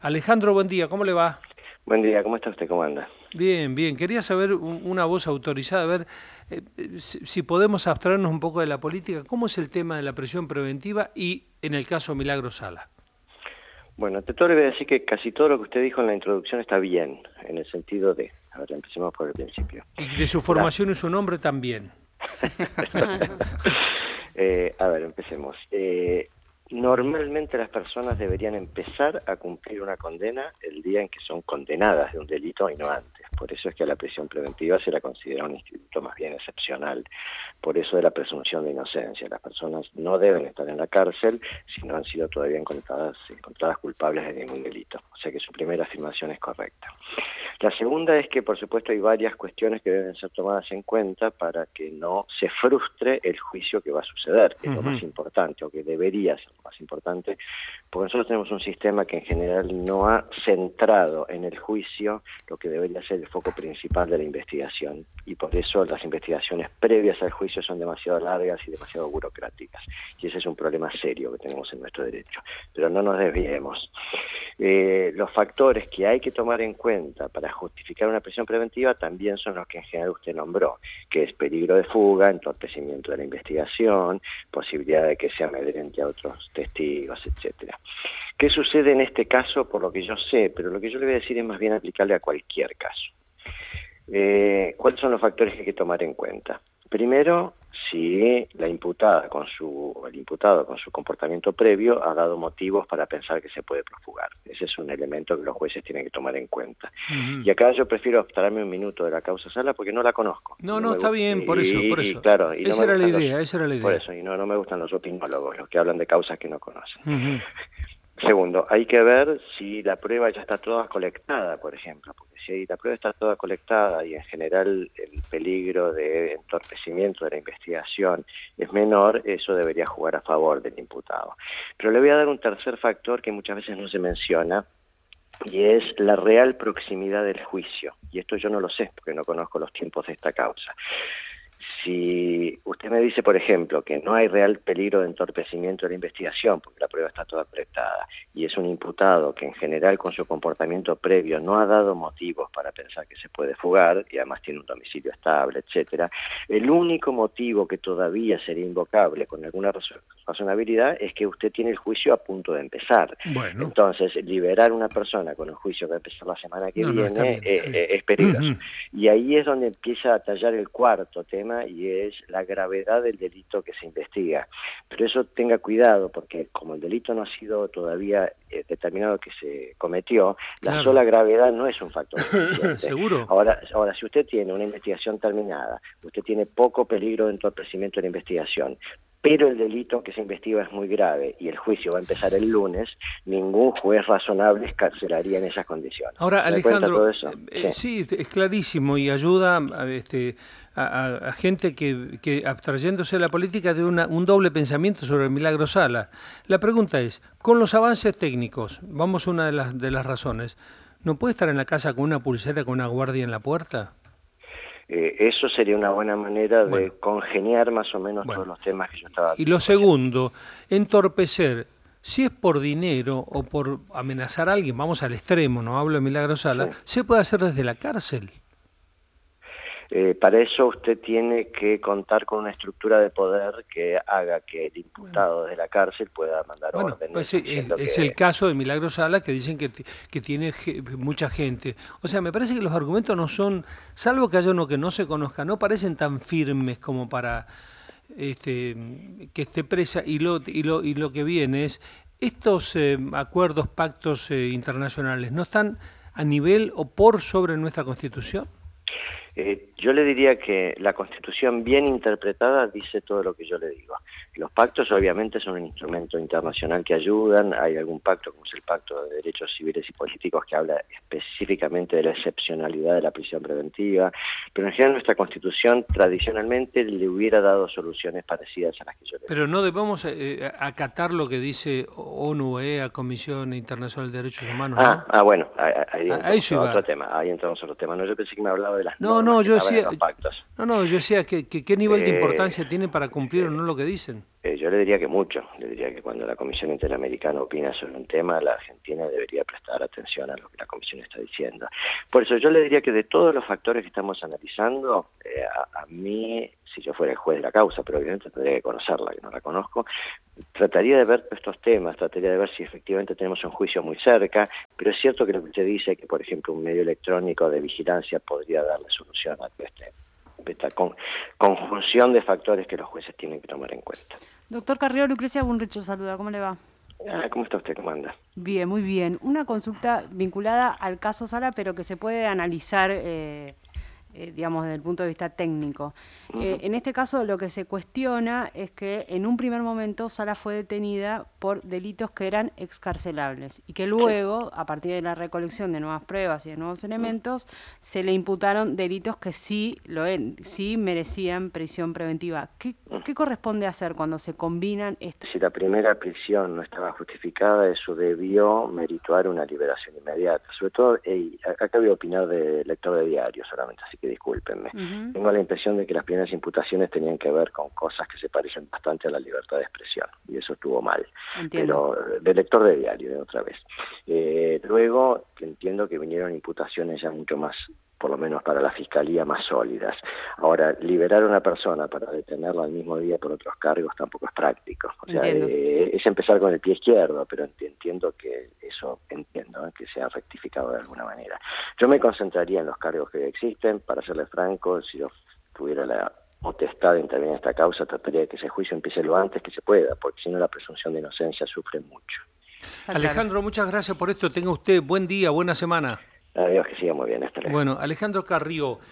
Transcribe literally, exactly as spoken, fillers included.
Alejandro, buen día, ¿cómo le va? Buen día, ¿cómo está usted? ¿Cómo anda? Bien, bien. Quería saber un- una voz autorizada, a ver eh, eh, si, si podemos abstraernos un poco de la política. ¿Cómo es el tema de la prisión preventiva y, en el caso Milagro Sala? Bueno, ante todo le voy a decir que casi todo lo que usted dijo en la introducción está bien, en el sentido de, a ver, empecemos por el principio. Y de su La, formación y su nombre también. eh, a ver, empecemos. Eh, normalmente las personas deberían empezar a cumplir una condena el día en que son condenadas de un delito y no antes. Por eso es que a la prisión preventiva se la considera un instituto más bien excepcional. Por eso de la presunción de inocencia. Las personas no deben estar en la cárcel si no han sido todavía encontradas, encontradas culpables de ningún delito. O sea que su primera afirmación es correcta. La segunda es que, por supuesto, hay varias cuestiones que deben ser tomadas en cuenta para que no se frustre el juicio que va a suceder, que es lo más Ujú. importante, o que debería ser lo más importante, porque nosotros tenemos un sistema que en general no ha centrado en el juicio lo que debería ser el foco principal de la investigación, y por eso las investigaciones previas al juicio son demasiado largas y demasiado burocráticas, y ese es un problema serio que tenemos en nuestro derecho. Pero no nos desviemos. Eh, los factores que hay que tomar en cuenta para justificar una prisión preventiva también son los que en general usted nombró, que es peligro de fuga, entorpecimiento de la investigación, posibilidad de que se amedrente a otros testigos, etcétera. ¿Qué sucede en este caso? Por lo que yo sé, pero lo que yo le voy a decir es más bien aplicable a cualquier caso. Eh, ¿Cuáles son los factores que hay que tomar en cuenta? Primero, si la imputada con su, el imputado con su comportamiento previo ha dado motivos para pensar que se puede profugar. Ese es un elemento que los jueces tienen que tomar en cuenta. Ujú. Y acá yo prefiero abstraerme un minuto de la causa Sala porque no la conozco. Y No, no no, me está gusta, bien, por eso, por y, y eso. claro, y no Esa me era la gustan los, idea, esa era la por idea. eso, y no, no me gustan los opinólogos, los que hablan de causas que no conocen. Ujú. Segundo, hay que ver si la prueba ya está toda colectada, por ejemplo, porque si la prueba está toda colectada y en general el peligro de entorpecimiento de la investigación es menor, eso debería jugar a favor del imputado. Pero le voy a dar un tercer factor que muchas veces no se menciona, y es la real proximidad del juicio. Y esto yo no lo sé, porque no conozco los tiempos de esta causa. Si usted me dice, por ejemplo, que no hay real peligro de entorpecimiento de la investigación, porque la prueba está toda apretada, y es un imputado que en general con su comportamiento previo no ha dado motivos para pensar que se puede fugar, y además tiene un domicilio estable, etcétera, el único motivo que todavía sería invocable con alguna razonabilidad es que usted tiene el juicio a punto de empezar. Bueno, Entonces, liberar a una persona con un juicio que va a empezar la semana que no, no, está viene bien, está eh, bien. eh, es peligroso. Ujú. Y ahí es donde empieza a tallar el cuarto tema, y es la gravedad del delito que se investiga. Pero eso tenga cuidado, porque como el delito no ha sido todavía eh, determinado que se cometió, la Claro. sola gravedad no es un factor suficiente. ¿Seguro? Ahora, ahora, si usted tiene una investigación terminada, usted tiene poco peligro de entorpecimiento de la investigación, pero el delito que se investiga es muy grave y el juicio va a empezar el lunes, ningún juez razonable escarcelaría en esas condiciones. Ahora, ¿Se da cuenta Alejandro, todo eh, eso? Sí. eh, sí, es clarísimo y ayuda a, este, a, a- a gente que, que abstrayéndose de la política de una, un doble pensamiento sobre el Milagro Sala. La pregunta es, con los avances técnicos, vamos a una de las, de las razones, ¿no puede estar en la casa con una pulsera con una guardia en la puerta? Eh, eso sería una buena manera Bueno, de congeniar más o menos todos bueno. los temas que yo estaba Y lo diciendo. segundo, entorpecer, si es por dinero o por amenazar a alguien, vamos al extremo, no hablo de Milagro Sí. Sala, se puede hacer desde la cárcel. Eh, para eso usted tiene que contar con una estructura de poder que haga que el Bueno. imputado desde la cárcel pueda mandar Bueno, órdenes pues sí, es, diciendo es el que... caso de Milagro Sala que dicen que, ti- que tiene ge- mucha gente. O sea, me parece que los argumentos no son, salvo que haya uno que no se conozca, no parecen tan firmes como para este, que esté presa. Y lo, y lo, y lo que viene es, estos eh, acuerdos, pactos eh, internacionales, ¿no están a nivel o por sobre nuestra Constitución? Eh, yo le diría que la Constitución bien interpretada dice todo lo que yo le digo. Los pactos obviamente son un instrumento internacional que ayudan. Hay algún pacto, como es el Pacto de Derechos Civiles y Políticos, que habla específicamente de la excepcionalidad de la prisión preventiva, pero en general nuestra Constitución tradicionalmente le hubiera dado soluciones parecidas a las que yo le Pero digo. no debemos eh, acatar lo que dice ONU, E A, Comisión Internacional de Derechos Humanos, Ah, ¿no? ah, bueno, ahí, ahí A, a entramos eso a otro iba. tema, ahí entramos a otro tema. No, yo pensé que me hablaba de las No, normas no, que yo estaban en decía, los pactos. no, no, yo decía que, que qué nivel de Eh, importancia tiene para cumplir o no lo que dicen. Eh, yo le diría que mucho, le diría que cuando la Comisión Interamericana opina sobre un tema, la Argentina debería prestar atención a lo que la Comisión está diciendo. Por eso yo le diría que de todos los factores que estamos analizando, eh, a, a mí, si yo fuera el juez de la causa, pero obviamente tendría que conocerla, que no la conozco, trataría de ver estos temas, trataría de ver si efectivamente tenemos un juicio muy cerca, pero es cierto que lo que usted dice, que por ejemplo un medio electrónico de vigilancia podría darle solución a este esta con, conjunción de factores que los jueces tienen que tomar en cuenta. Doctor Carrió, Lucrecia Bunrich lo saluda, ¿cómo le va? Ah, ¿cómo está usted? ¿Cómo anda? Bien, muy bien. Una consulta vinculada al caso Sala, pero que se puede analizar, eh, eh, digamos, desde el punto de vista técnico. Uh-huh. Eh, en este caso, lo que se cuestiona es que en un primer momento Sala fue detenida por delitos que eran excarcelables y que luego, sí, a partir de la recolección de nuevas pruebas y de nuevos elementos, uh-huh, se le imputaron delitos que sí, lo, sí merecían prisión preventiva. ¿Qué, uh-huh. ¿Qué corresponde hacer cuando se combinan estos? Si la primera prisión no estaba justificada, eso debió merituar una liberación inmediata. Sobre todo, hey, acá voy a opinar de lector de diario solamente, así que discúlpenme. Uh-huh. Tengo la impresión de que las primeras imputaciones tenían que ver con cosas que se parecen bastante a la libertad de expresión, y eso estuvo mal. Entiendo. Pero de lector de diario, de otra vez. Eh, luego, entiendo que vinieron imputaciones ya mucho más, por lo menos para la Fiscalía, más sólidas. Ahora, liberar a una persona para detenerla al mismo día por otros cargos tampoco es práctico. O sea, eh, es empezar con el pie izquierdo, pero entiendo que eso, entiendo, eh, que se ha rectificado de alguna manera. Yo me concentraría en los cargos que existen. Para serle franco, si yo tuviera la potestad de intervenir en esta causa, trataría de que ese juicio empiece lo antes que se pueda, porque si no la presunción de inocencia sufre mucho. Alejandro, muchas gracias por esto. Tenga usted buen día, buena semana. Adiós, que siga muy bien. Hasta luego. Bueno, Alejandro Carrió.